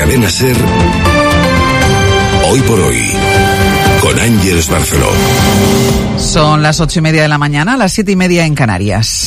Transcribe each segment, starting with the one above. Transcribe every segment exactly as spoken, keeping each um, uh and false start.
Cadena SER, Hoy por Hoy, con Ángeles Barceló. Son las ocho y media de la mañana, las siete y media en Canarias.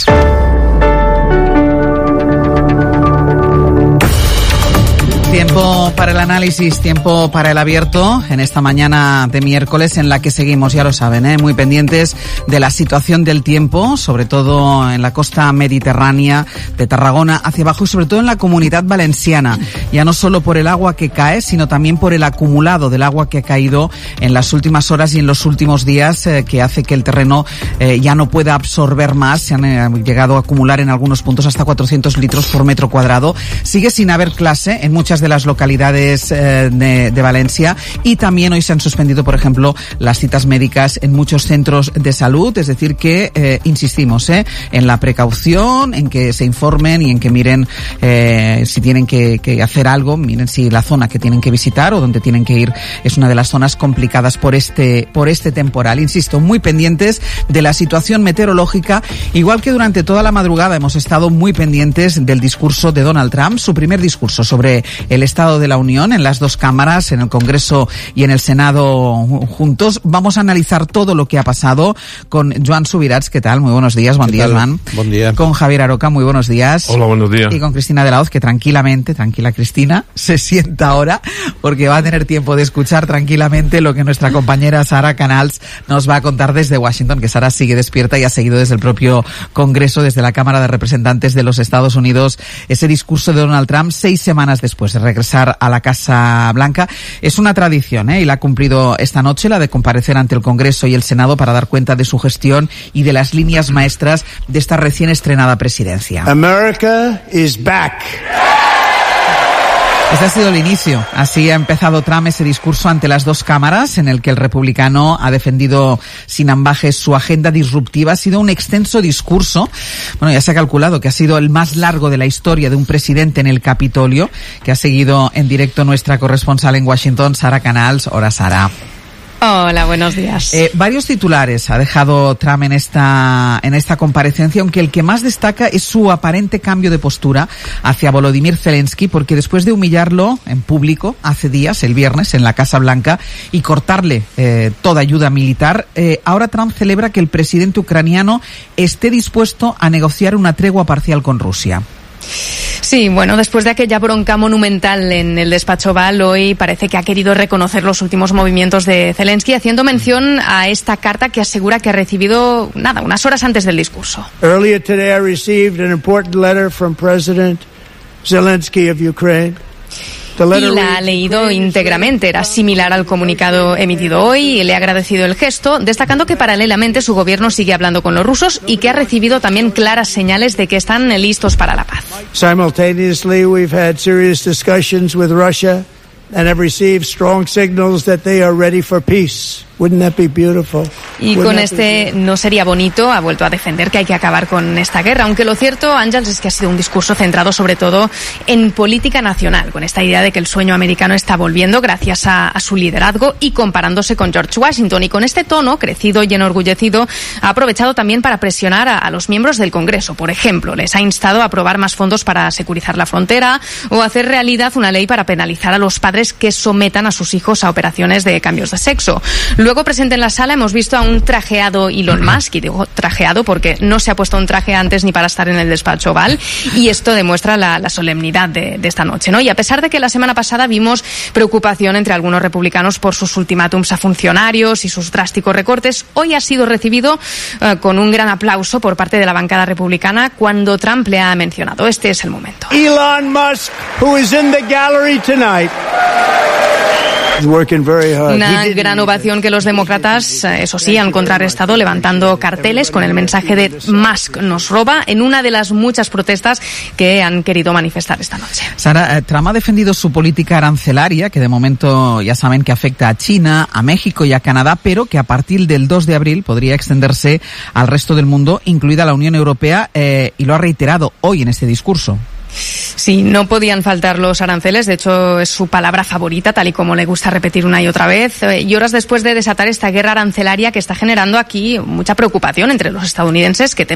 Tiempo para el análisis, tiempo para el abierto en esta mañana de miércoles en la que seguimos, ya lo saben, ¿eh? muy pendientes de la situación del tiempo, sobre todo en la costa mediterránea de Tarragona hacia abajo y sobre todo en la Comunidad Valenciana, ya no solo por el agua que cae, sino también por el acumulado del agua que ha caído en las últimas horas y en los últimos días, eh, que hace que el terreno eh, ya no pueda absorber más. Se han eh, llegado a acumular en algunos puntos hasta cuatrocientos litros por metro cuadrado. Sigue sin haber clase en muchas de las localidades eh, de, de Valencia, y también hoy se han suspendido, por ejemplo, las citas médicas en muchos centros de salud. Es decir que eh, insistimos eh, en la precaución, en que se informen y en que miren eh, si tienen que, que hacer algo, miren si la zona que tienen que visitar o donde tienen que ir es una de las zonas complicadas por este por este temporal. Insisto, muy pendientes de la situación meteorológica, igual que durante toda la madrugada hemos estado muy pendientes del discurso de Donald Trump, su primer discurso sobre el Estado de la Unión en las dos cámaras, en el Congreso y en el Senado juntos. Vamos a analizar todo lo que ha pasado con Joan Subirats. ¿Qué tal? Muy buenos días. Buen día, Joan. Buen día. Con Javier Aroca. Muy buenos días. Hola, buenos días. Y con Cristina de la Hoz, que tranquilamente, tranquila Cristina, se sienta ahora porque va a tener tiempo de escuchar tranquilamente lo que nuestra compañera Sara Canals nos va a contar desde Washington, que Sara sigue despierta y ha seguido desde el propio Congreso, desde la Cámara de Representantes de los Estados Unidos, ese discurso de Donald Trump seis semanas después de regresar a la Casa Blanca. Es una tradición, ¿eh? y la ha cumplido esta noche, la de comparecer ante el Congreso y el Senado para dar cuenta de su gestión y de las líneas maestras de esta recién estrenada presidencia. America is back. Este ha sido el inicio. Así ha empezado Trump ese discurso ante las dos cámaras, en el que el republicano ha defendido sin ambajes su agenda disruptiva. Ha sido un extenso discurso. Bueno, ya se ha calculado que ha sido el más largo de la historia de un presidente en el Capitolio, que ha seguido en directo nuestra corresponsal en Washington, Sara Canals. Hola, Sara. Hola, buenos días. Eh, varios titulares ha dejado Trump en esta en esta comparecencia, aunque el que más destaca es su aparente cambio de postura hacia Volodymyr Zelensky, porque después de humillarlo en público hace días, el viernes, en la Casa Blanca, y cortarle eh, toda ayuda militar, eh, ahora Trump celebra que el presidente ucraniano esté dispuesto a negociar una tregua parcial con Rusia. Sí, bueno, después de aquella bronca monumental en el despacho Oval, hoy parece que ha querido reconocer los últimos movimientos de Zelensky, haciendo mención a esta carta que asegura que ha recibido, nada, unas horas antes del discurso. Earlier today I received an important letter from President Zelensky of Ukraine. Y la ha leído íntegramente. Era similar al comunicado emitido hoy y le ha agradecido el gesto, destacando que paralelamente su gobierno sigue hablando con los rusos y que ha recibido también claras señales de que están listos para la paz. Simultaneously, we've had serious discussions with Russia and have received strong signals that they are ready for peace. Wouldn't that be beautiful? Y con este no sería bonito ha vuelto a defender que hay que acabar con esta guerra, aunque lo cierto, Ángels, es que ha sido un discurso centrado sobre todo en política nacional, con esta idea de que el sueño americano está volviendo gracias a, a su liderazgo y comparándose con George Washington. Y con este tono, crecido y enorgullecido, ha aprovechado también para presionar a, a los miembros del Congreso. Por ejemplo, les ha instado a aprobar más fondos para securizar la frontera o hacer realidad una ley para penalizar a los padres que sometan a sus hijos a operaciones de cambios de sexo. Luego, presente en la sala, hemos visto a un trajeado Elon Musk, y digo trajeado porque no se ha puesto un traje antes ni para estar en el despacho Oval, y esto demuestra la, la solemnidad de, de esta noche, ¿no? Y a pesar de que la semana pasada vimos preocupación entre algunos republicanos por sus ultimátums a funcionarios y sus drásticos recortes, hoy ha sido recibido uh, con un gran aplauso por parte de la bancada republicana cuando Trump le ha mencionado. Este es el momento. Elon Musk, who is in the gallery tonight. Una gran ovación que los demócratas, eso sí, han contrarrestado levantando carteles con el mensaje de Musk nos roba en una de las muchas protestas que han querido manifestar esta noche. Sara, Trump ha defendido su política arancelaria, que de momento ya saben que afecta a China, a México y a Canadá, pero que a partir del dos de abril podría extenderse al resto del mundo, incluida la Unión Europea, eh, y lo ha reiterado hoy en este discurso. Sí, no podían faltar los aranceles, de hecho es su palabra favorita, tal y como le gusta repetir una y otra vez, y horas después de desatar esta guerra arancelaria que está generando aquí mucha preocupación entre los estadounidenses, que temen